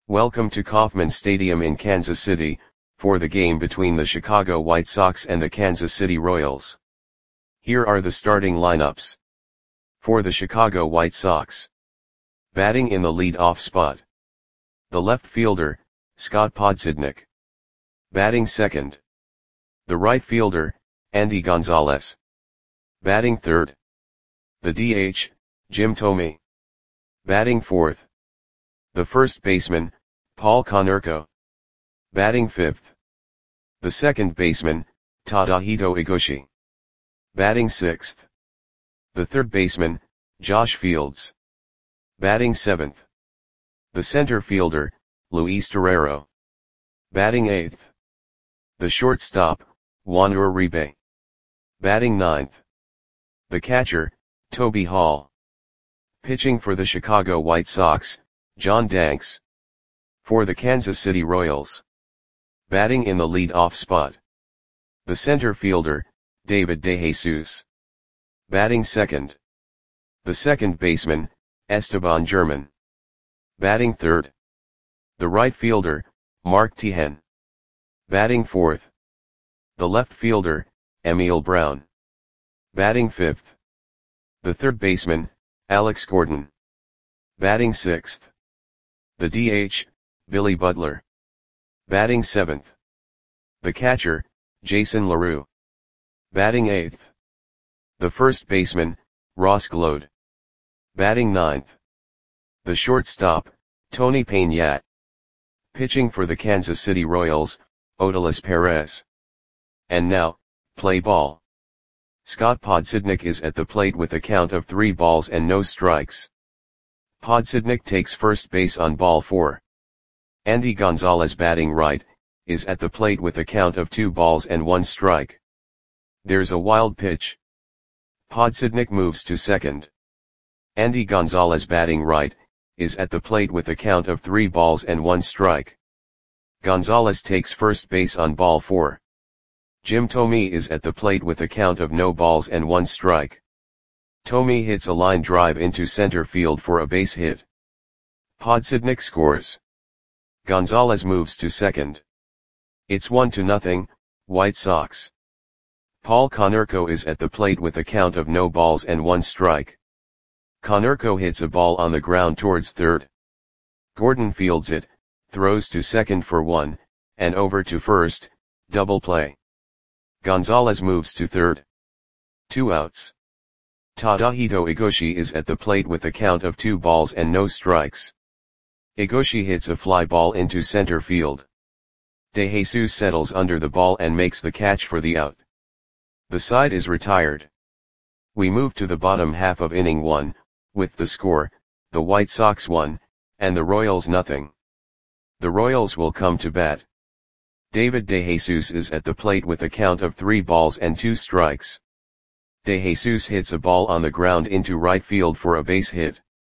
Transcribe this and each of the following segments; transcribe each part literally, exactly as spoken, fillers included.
Welcome to Kauffman Stadium in Kansas City, for the game between the Chicago White Sox and the Kansas City Royals. Here are the starting lineups. For the Chicago White Sox. Batting in the lead-off spot. The left fielder, Scott Podsednik. Batting second. The right fielder, Andy Gonzalez. Batting third. The D H, Jim Thome. Batting fourth. The first baseman, Paul Konerko. Batting fifth. The second baseman, Tadahito Egoshi. Batting sixth. The third baseman, Josh Fields. Batting seventh. The center fielder, Luis Torrero. Batting eighth. The shortstop, Juan Uribe. Batting ninth. The catcher, Toby Hall. Pitching for the Chicago White Sox, John Danks. For the Kansas City Royals. Batting in the lead-off spot. The center fielder, David DeJesus. Batting second. The second baseman, Esteban German. Batting third. The right fielder, Mark Teahen. Batting fourth. The left fielder, Emil Brown. Batting fifth. The third baseman, Alex Gordon. Batting sixth. The D H, Billy Butler. Batting seventh. The catcher, Jason LaRue. Batting eighth. The first baseman, Ross Glode. Batting ninth. The shortstop, Tony Peña. Pitching for the Kansas City Royals, Odalis Perez. And now, play ball. Scott Podsednik is at the plate with a count of three balls and no strikes. Podsednik takes first base on ball four. Andy Gonzalez, batting right, is at the plate with a count of two balls and one strike. There's a wild pitch. Podsednik moves to second. Andy Gonzalez, batting right, is at the plate with a count of three balls and one strike. Gonzalez takes first base on ball four. Jim Thome is at the plate with a count of no balls and one strike. Thome hits a line drive into center field for a base hit. Podsednik scores. Gonzalez moves to second. It's one to nothing, White Sox. Paul Konerko is at the plate with a count of no balls and one strike. Konerko hits a ball on the ground towards third. Gordon fields it, throws to second for one, and over to first, double play. Gonzalez moves to third. Two outs. Tadahito Egoshi is at the plate with a count of two balls and no strikes. Egoshi hits a fly ball into center field. DeJesus settles under the ball and makes the catch for the out. The side is retired. We move to the bottom half of inning one, with the score, the White Sox one, and the Royals nothing. The Royals will come to bat. David DeJesus is at the plate with a count of three balls and two strikes. DeJesus hits a ball on the ground into right field for a base hit.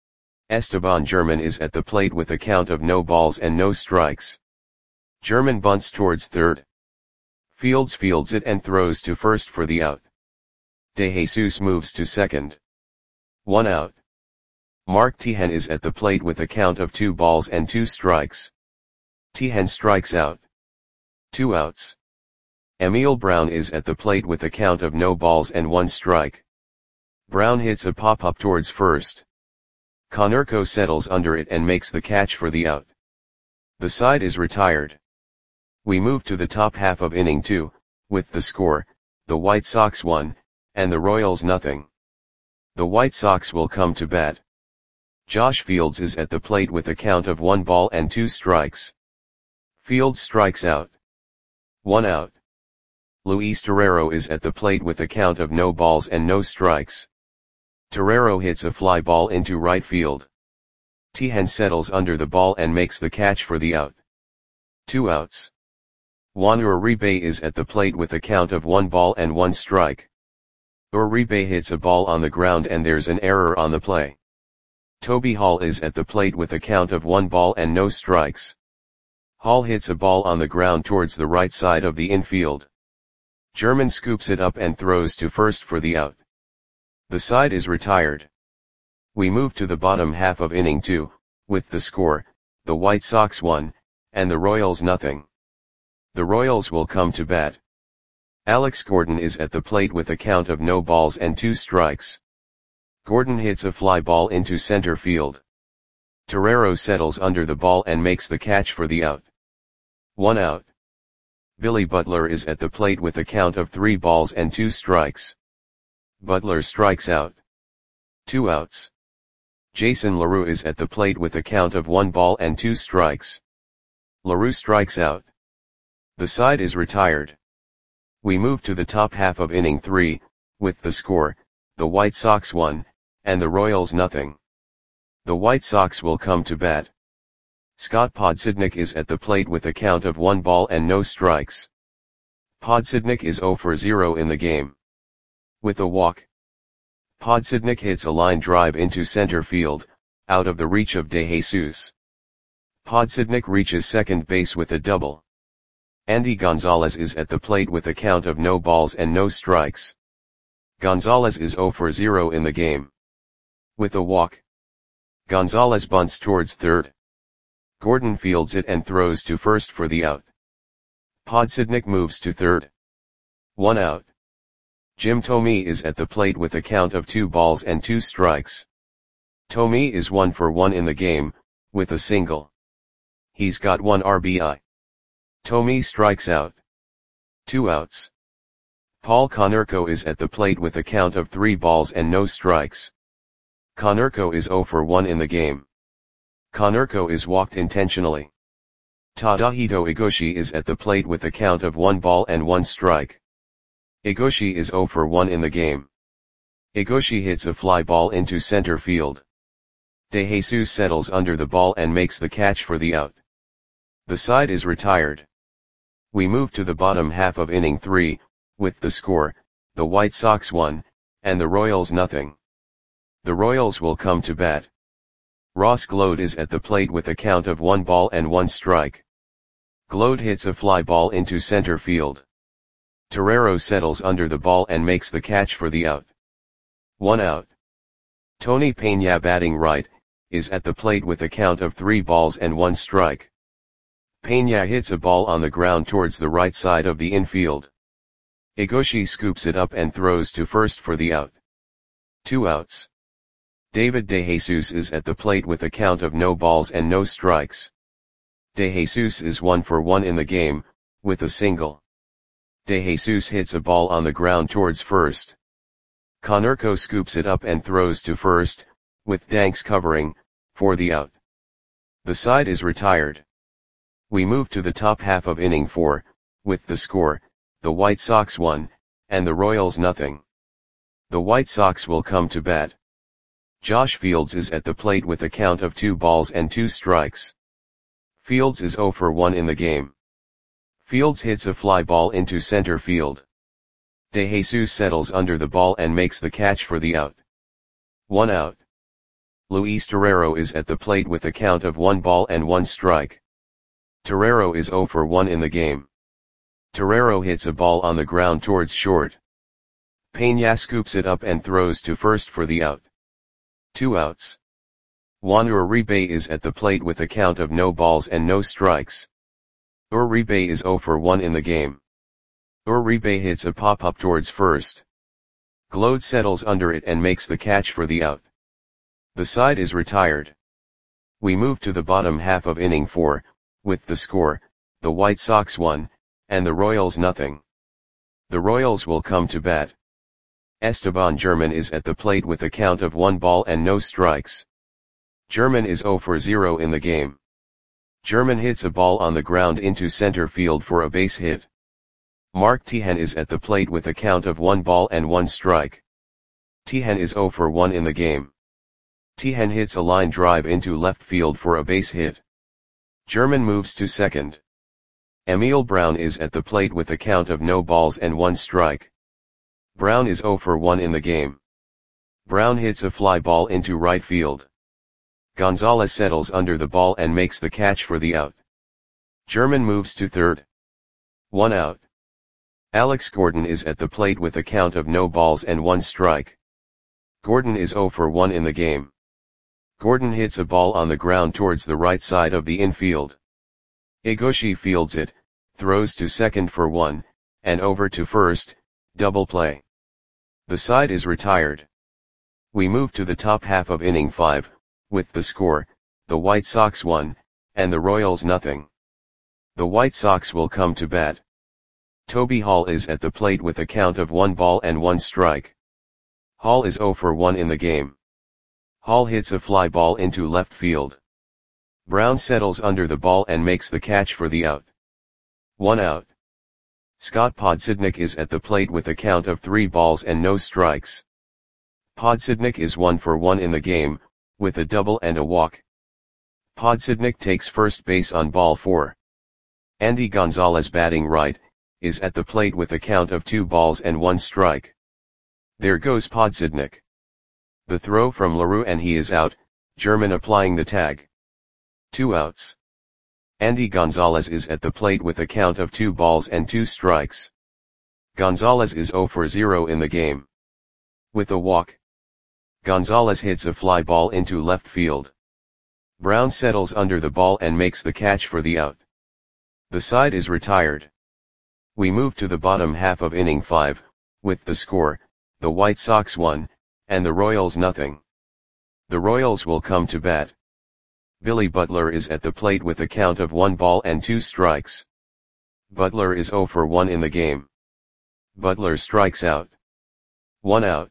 Esteban German is at the plate with a count of no balls and no strikes. German bunts towards third. Fields fields it and throws to first for the out. DeJesus moves to second. One out. Mark Teahen is at the plate with a count of two balls and two strikes. Teahen strikes out. Two outs. Emil Brown is at the plate with a count of no balls and one strike. Brown hits a pop-up towards first. Konerko settles under it and makes the catch for the out. The side is retired. We move to the top half of inning two, with the score, the White Sox one, and the Royals nothing. The White Sox will come to bat. Josh Fields is at the plate with a count of one ball and two strikes. Fields strikes out. One out. Luis Torrero is at the plate with a count of no balls and no strikes. Torrero hits a fly ball into right field. Teahen settles under the ball and makes the catch for the out. Two outs. Juan Uribe is at the plate with a count of one ball and one strike. Uribe hits a ball on the ground and there's an error on the play. Toby Hall is at the plate with a count of one ball and no strikes. Hall hits a ball on the ground towards the right side of the infield. German scoops it up and throws to first for the out. The side is retired. We move to the bottom half of inning two, with the score, the White Sox one, and the Royals nothing. The Royals will come to bat. Alex Gordon is at the plate with a count of no balls and two strikes. Gordon hits a fly ball into center field. Torrero settles under the ball and makes the catch for the out. One out. Billy Butler is at the plate with a count of three balls and two strikes. Butler strikes out. Two outs. Jason LaRue is at the plate with a count of one ball and two strikes. LaRue strikes out. The side is retired. We move to the top half of inning three, with the score, the White Sox one, and the Royals nothing. The White Sox will come to bat. Scott Podsednik is at the plate with a count of one ball and no strikes. Podsednik is zero for zero in the game. With a walk, Podsednik hits a line drive into center field, out of the reach of DeJesus. Podsednik reaches second base with a double. Andy Gonzalez is at the plate with a count of no balls and no strikes. Gonzalez is zero for zero in the game. With a walk, Gonzalez bunts towards third. Gordon fields it and throws to first for the out. Podsednik moves to third. One out. Jim Thome is at the plate with a count of two balls and two strikes. Thome is one for one in the game, with a single. He's got one R B I. Thome strikes out. Two outs. Paul Konerko is at the plate with a count of three balls and no strikes. Konerko is zero for one in the game. Konerko is walked intentionally. Tadahito Igoshi is at the plate with a count of one ball and one strike. Igoshi is zero for one in the game. Igoshi hits a fly ball into center field. DeJesus settles under the ball and makes the catch for the out. The side is retired. We move to the bottom half of inning three, with the score, the White Sox one, and the Royals nothing. The Royals will come to bat. Ross Glode is at the plate with a count of one ball and one strike. Glode hits a fly ball into center field. Torrero settles under the ball and makes the catch for the out. One out. Tony Peña, batting right, is at the plate with a count of three balls and one strike. Peña hits a ball on the ground towards the right side of the infield. Igoshi scoops it up and throws to first for the out. Two outs. David DeJesus is at the plate with a count of no balls and no strikes. DeJesus is one for one in the game, with a single. DeJesus hits a ball on the ground towards first. Konerko scoops it up and throws to first, with Danks covering, for the out. The side is retired. We move to the top half of inning four, with the score, the White Sox one, and the Royals nothing. The White Sox will come to bat. Josh Fields is at the plate with a count of two balls and two strikes. Fields is zero for one in the game. Fields hits a fly ball into center field. DeJesus settles under the ball and makes the catch for the out. One out. Luis Torrero is at the plate with a count of one ball and one strike. Torrero is zero for one in the game. Torrero hits a ball on the ground towards short. Peña scoops it up and throws to first for the out. Two outs. Juan Uribe is at the plate with a count of no balls and no strikes. Uribe is zero for one in the game. Uribe hits a pop-up towards first. Glode settles under it and makes the catch for the out. The side is retired. We move to the bottom half of inning four, with the score, the White Sox one, and the Royals nothing. The Royals will come to bat. Esteban German is at the plate with a count of one ball and no strikes. German is zero for zero in the game. German hits a ball on the ground into center field for a base hit. Mark Tejan is at the plate with a count of one ball and one strike. Tejan is zero for one in the game. Tejan hits a line drive into left field for a base hit. German moves to second. Emil Brown is at the plate with a count of no balls and one strike. Brown is zero for one in the game. Brown hits a fly ball into right field. Gonzalez settles under the ball and makes the catch for the out. German moves to third. One out. Alex Gordon is at the plate with a count of no balls and one strike. Gordon is zero for one in the game. Gordon hits a ball on the ground towards the right side of the infield. Egoshi fields it, throws to second for one, and over to first, double play. The side is retired. We move to the top half of inning five, with the score, the White Sox one, and the Royals nothing. The White Sox will come to bat. Toby Hall is at the plate with a count of one ball and one strike. Hall is oh for one in the game. Hall hits a fly ball into left field. Brown settles under the ball and makes the catch for the out. One out. Scott Podsednik is at the plate with a count of three balls and no strikes. Podsednik is one for one in the game, with a double and a walk. Podsednik takes first base on ball four. Andy Gonzalez, batting right, is at the plate with a count of two balls and one strike. There goes Podsednik. The throw from LaRue and he is out, German applying the tag. Two outs. Andy Gonzalez is at the plate with a count of two balls and two strikes. Gonzalez is oh for zero in the game. With a walk. Gonzalez hits a fly ball into left field. Brown settles under the ball and makes the catch for the out. The side is retired. We move to the bottom half of inning five, with the score, the White Sox one, and the Royals nothing. The Royals will come to bat. Billy Butler is at the plate with a count of one ball and two strikes. Butler is oh for one in the game. Butler strikes out. One out.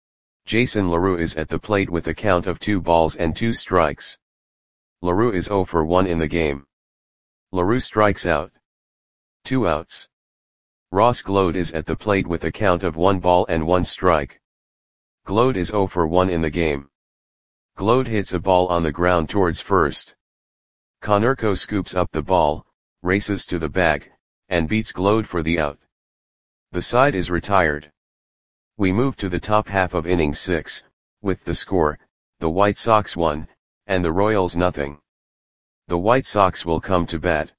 Jason LaRue is at the plate with a count of two balls and two strikes. LaRue is oh for one in the game. LaRue strikes out. Two outs. Ross Gload is at the plate with a count of one ball and one strike. Gload is oh for one in the game. Gload hits a ball on the ground towards first. Konerko scoops up the ball, races to the bag, and beats Gload for the out. The side is retired. We move to the top half of inning six, with the score, the White Sox one, and the Royals nothing. The White Sox will come to bat.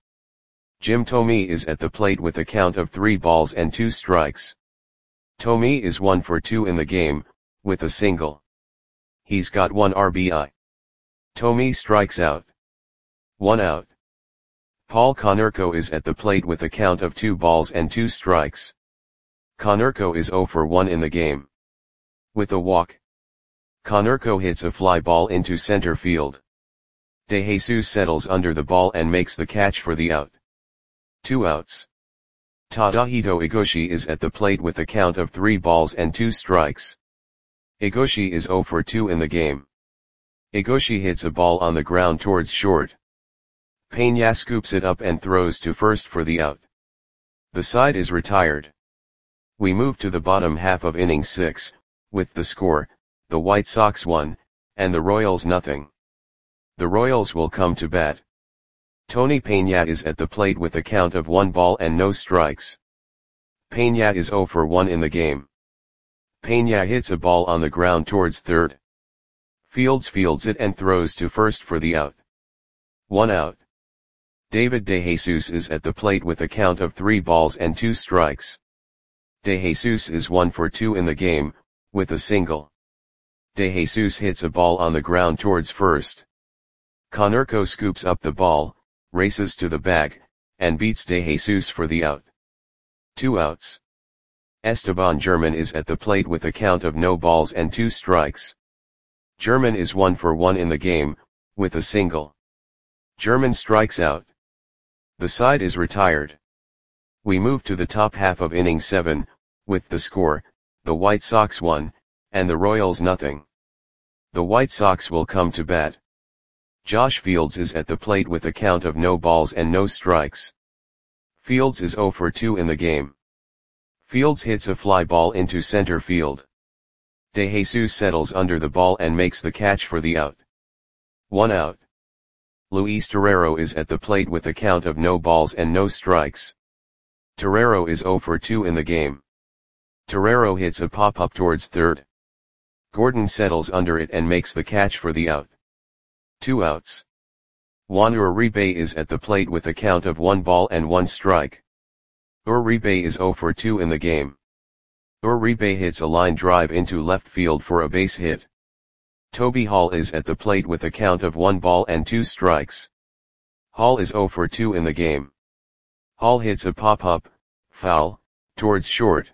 Jim Thome is at the plate with a count of three balls and two strikes. Thome is one for two in the game, with a single. He's got one R B I. Thome strikes out. One out. Paul Konerko is at the plate with a count of two balls and two strikes. Konerko is oh for one in the game. With a walk. Konerko hits a fly ball into center field. De Jesus settles under the ball and makes the catch for the out. Two outs. Tadahito Egoshi is at the plate with a count of three balls and two strikes. Egoshi is oh for two in the game. Egoshi hits a ball on the ground towards short. Peña scoops it up and throws to first for the out. The side is retired. We move to the bottom half of inning six, with the score, the White Sox one, and the Royals nothing. The Royals will come to bat. Tony Peña is at the plate with a count of one ball and no strikes. Peña is oh for one in the game. Peña hits a ball on the ground towards third. Fields fields it and throws to first for the out. One out. David De Jesus is at the plate with a count of three balls and two strikes. De Jesus is one for two in the game, with a single. De Jesus hits a ball on the ground towards first. Konerko scoops up the ball, races to the bag, and beats De Jesus for the out. Two outs. Esteban German is at the plate with a count of no balls and two strikes. German is one for one in the game, with a single. German strikes out. The side is retired. We move to the top half of inning seven, with the score, the White Sox one, and the Royals nothing. The White Sox will come to bat. Josh Fields is at the plate with a count of no balls and no strikes. Fields is oh for two in the game. Fields hits a fly ball into center field. De Jesus settles under the ball and makes the catch for the out. One out. Luis Torrero is at the plate with a count of no balls and no strikes. Torrero is oh for two in the game. Torrero hits a pop-up towards third. Gordon settles under it and makes the catch for the out. Two outs. Juan Uribe is at the plate with a count of one ball and one strike. Uribe is oh for two in the game. Uribe hits a line drive into left field for a base hit. Toby Hall is at the plate with a count of one ball and two strikes. Hall is zero for two in the game. Hall hits a pop-up, foul, towards short.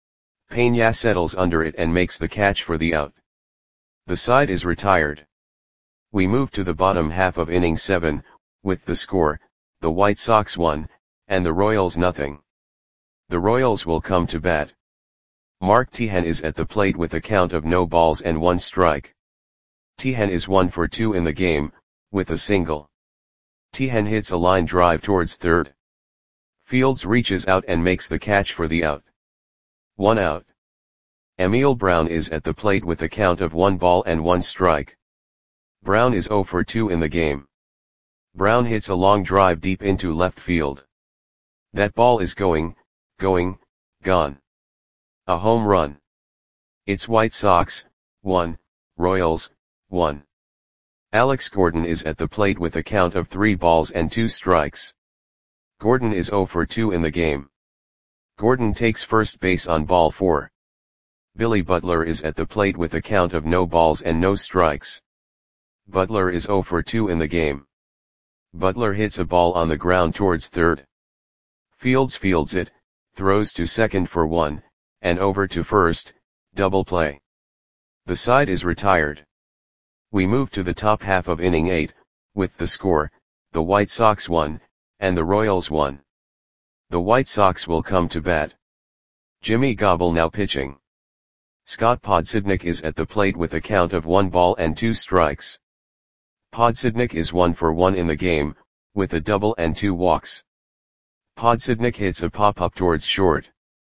Peña settles under it and makes the catch for the out. The side is retired. We move to the bottom half of inning seven, with the score, the White Sox one, and the Royals nothing. The Royals will come to bat. Mark Teahen is at the plate with a count of no balls and one strike. Teahen is one for two in the game, with a single. Teahen hits a line drive towards third. Fields reaches out and makes the catch for the out. One out. Emil Brown is at the plate with a count of one ball and one strike. Brown is zero for two in the game. Brown hits a long drive deep into left field. That ball is going, going, gone. A home run. It's White Sox, one, Royals, one. Alex Gordon is at the plate with a count of three balls and two strikes. Gordon is zero for two in the game. Gordon takes first base on ball four. Billy Butler is at the plate with a count of no balls and no strikes. Butler is zero for two in the game. Butler hits a ball on the ground towards third. Fields fields it, throws to second for one, and over to first, double play. The side is retired. We move to the top half of inning eight, with the score, the White Sox one, and the Royals one. The White Sox will come to bat. Jimmy Gobble now pitching. Scott Podsednik is at the plate with a count of one ball and two strikes. Podsednik is one for one in the game, with a double and two walks. Podsednik hits a pop-up towards short.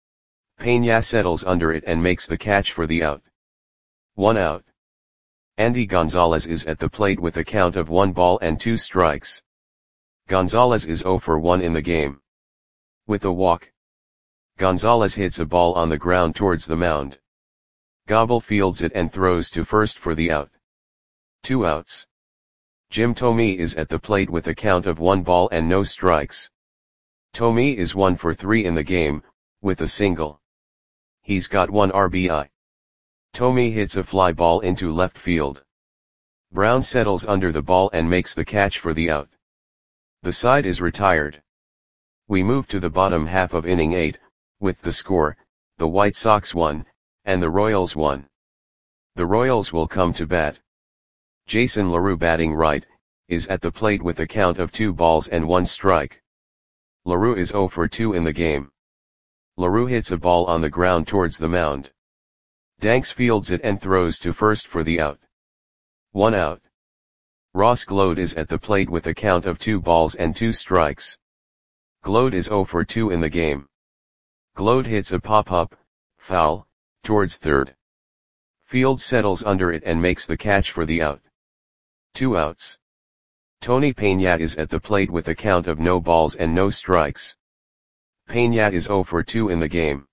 Peña settles under it and makes the catch for the out. One out. Andy Gonzalez is at the plate with a count of one ball and two strikes. Gonzalez is zero for one in the game. With a walk. Gonzalez hits a ball on the ground towards the mound. Gobble fields it and throws to first for the out. Two outs. Jim Thome is at the plate with a count of one ball and no strikes. Thome is one for three in the game, with a single. He's got one R B I. Thome hits a fly ball into left field. Brown settles under the ball and makes the catch for the out. The side is retired. We move to the bottom half of inning eight, with the score, the White Sox one, and the Royals one. The Royals will come to bat. Jason LaRue batting right, is at the plate with a count of two balls and one strike. LaRue is zero for two in the game. LaRue hits a ball on the ground towards the mound. Danks fields it and throws to first for the out. One out. Ross Gload is at the plate with a count of two balls and two strikes. Gload is zero for two in the game. Gload hits a pop-up, foul, towards third. Fields settles under it and makes the catch for the out. Two outs. Tony Peña is at the plate with a count of no balls and no strikes. Peña is zero for two in the game.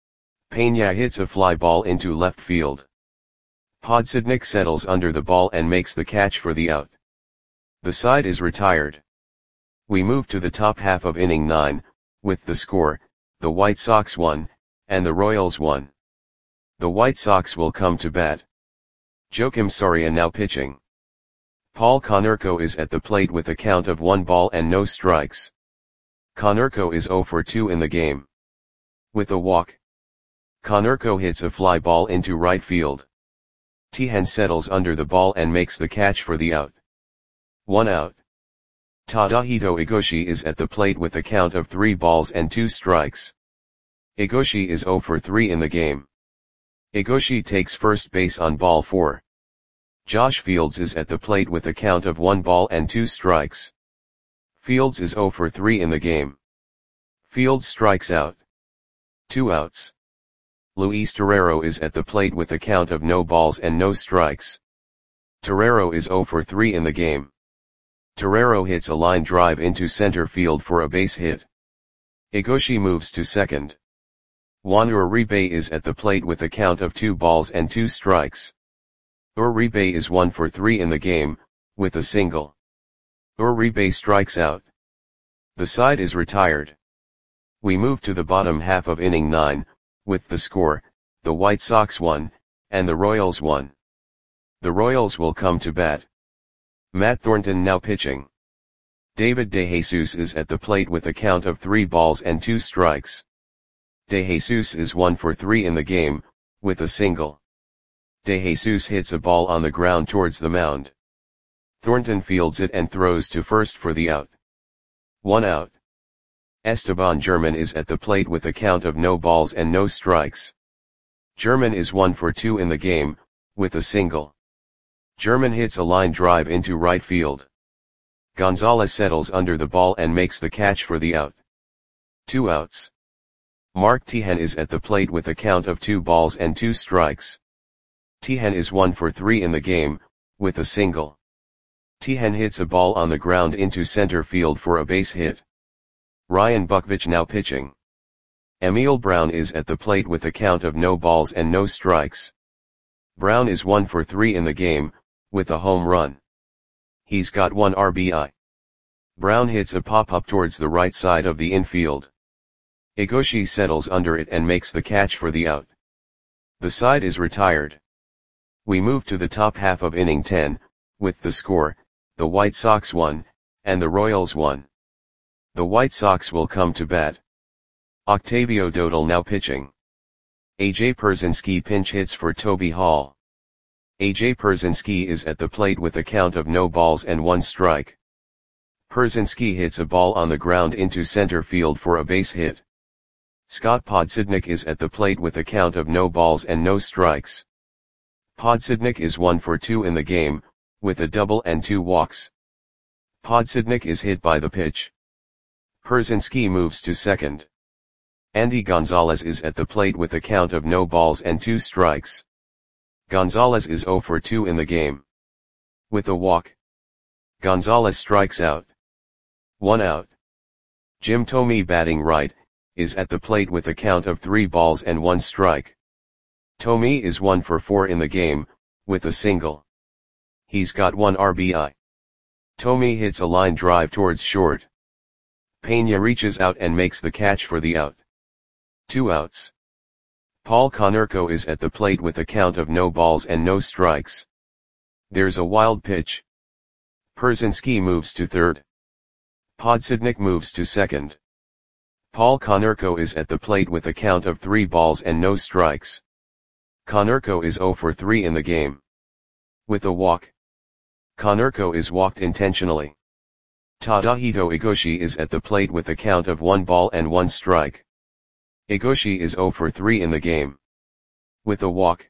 Peña hits a fly ball into left field. Podsednik settles under the ball and makes the catch for the out. The side is retired. We move to the top half of inning nine, with the score, the White Sox one, and the Royals one. The White Sox will come to bat. Joakim Soria now pitching. Paul Konerko is at the plate with a count of one ball and no strikes. Konerko is zero for two in the game. With a walk. Konerko hits a fly ball into right field. Teahen settles under the ball and makes the catch for the out. One out. Tadahito Igoshi is at the plate with a count of three balls and two strikes. Igoshi is zero for three in the game. Igoshi takes first base on ball four. Josh Fields is at the plate with a count of one ball and two strikes. Fields is zero for three in the game. Fields strikes out. Two outs. Luis Torrero is at the plate with a count of no balls and no strikes. Torrero is zero for three in the game. Torrero hits a line drive into center field for a base hit. Igoshi moves to second. Juan Uribe is at the plate with a count of two balls and two strikes. Uribe is one for three in the game, with a single. Uribe strikes out. The side is retired. We move to the bottom half of inning nine, with the score, the White Sox one, and the Royals one. The Royals will come to bat. Matt Thornton now pitching. David DeJesus is at the plate with a count of three balls and two strikes. DeJesus is one for three in the game, with a single. DeJesus hits a ball on the ground towards the mound. Thornton fields it and throws to first for the out. One out. Esteban German is at the plate with a count of no balls and no strikes. German is one for two in the game, with a single. German hits a line drive into right field. Gonzalez settles under the ball and makes the catch for the out. Two outs. Mark Tejan is at the plate with a count of two balls and two strikes. Tejan is one for three in the game, with a single. Tejan hits a ball on the ground into center field for a base hit. Ryan Buckvich now pitching. Emil Brown is at the plate with a count of no balls and no strikes. Brown is one for three in the game, with a home run. He's got one R B I. Brown hits a pop-up towards the right side of the infield. Egoshi settles under it and makes the catch for the out. The side is retired. We move to the top half of inning ten, with the score, the White Sox won, and the Royals won. The White Sox will come to bat. Octavio Dodal now pitching. A J Pierzynski pinch hits for Toby Hall. A J Pierzynski is at the plate with a count of no balls and one strike. Pierzynski hits a ball on the ground into center field for a base hit. Scott Podsednik is at the plate with a count of no balls and no strikes. Podsednik is one for two in the game, with a double and two walks. Podsednik is hit by the pitch. Pierzynski moves to second. Andy Gonzalez is at the plate with a count of no balls and two strikes. Gonzalez is zero for two in the game. With a walk. Gonzalez strikes out. One out. Jim Thome batting right, is at the plate with a count of three balls and one strike. Thome is one for four in the game, with a single. He's got one R B I. Thome hits a line drive towards short. Pena reaches out and makes the catch for the out. Two outs. Paul Konerko is at the plate with a count of no balls and no strikes. There's a wild pitch. Pierzynski moves to third. Podsednik moves to second. Paul Konerko is at the plate with a count of three balls and no strikes. Konerko is zero for three in the game. With a walk. Konerko is walked intentionally. Tadahito Egoshi is at the plate with a count of one ball and one strike. Egoshi is zero for three in the game. With a walk.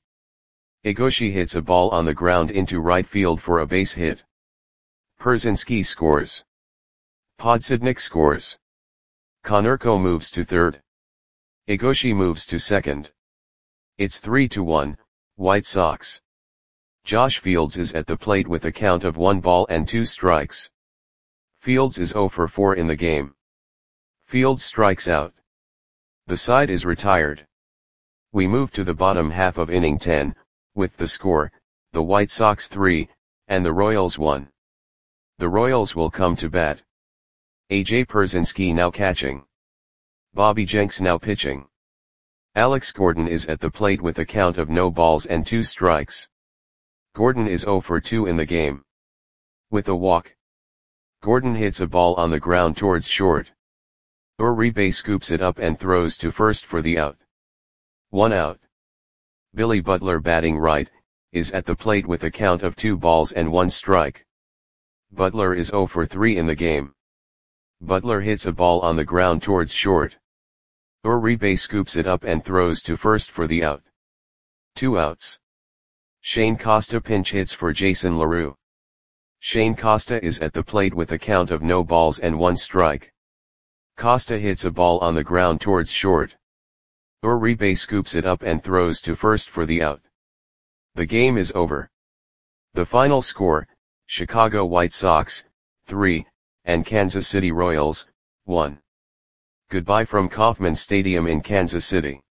Egoshi hits a ball on the ground into right field for a base hit. Pierzynski scores. Podsednik scores. Konerko moves to third. Egoshi moves to second. It's three to one, White Sox. Josh Fields is at the plate with a count of one ball and two strikes. Fields is zero for four in the game. Fields strikes out. The side is retired. We move to the bottom half of inning ten, with the score, the White Sox three, and the Royals one. The Royals will come to bat. A J Pierzynski now catching. Bobby Jenks now pitching. Alex Gordon is at the plate with a count of no balls and two strikes. Gordon is zero for two in the game. With a walk. Gordon hits a ball on the ground towards short. Uribe scoops it up and throws to first for the out. One out. Billy Butler batting right, is at the plate with a count of two balls and one strike. Butler is zero for three in the game. Butler hits a ball on the ground towards short. Uribe scoops it up and throws to first for the out. Two outs. Shane Costa pinch hits for Jason LaRue. Shane Costa is at the plate with a count of no balls and one strike. Costa hits a ball on the ground towards short. Uribe scoops it up and throws to first for the out. The game is over. The final score, Chicago White Sox, three, and Kansas City Royals, one. Goodbye from Kauffman Stadium in Kansas City.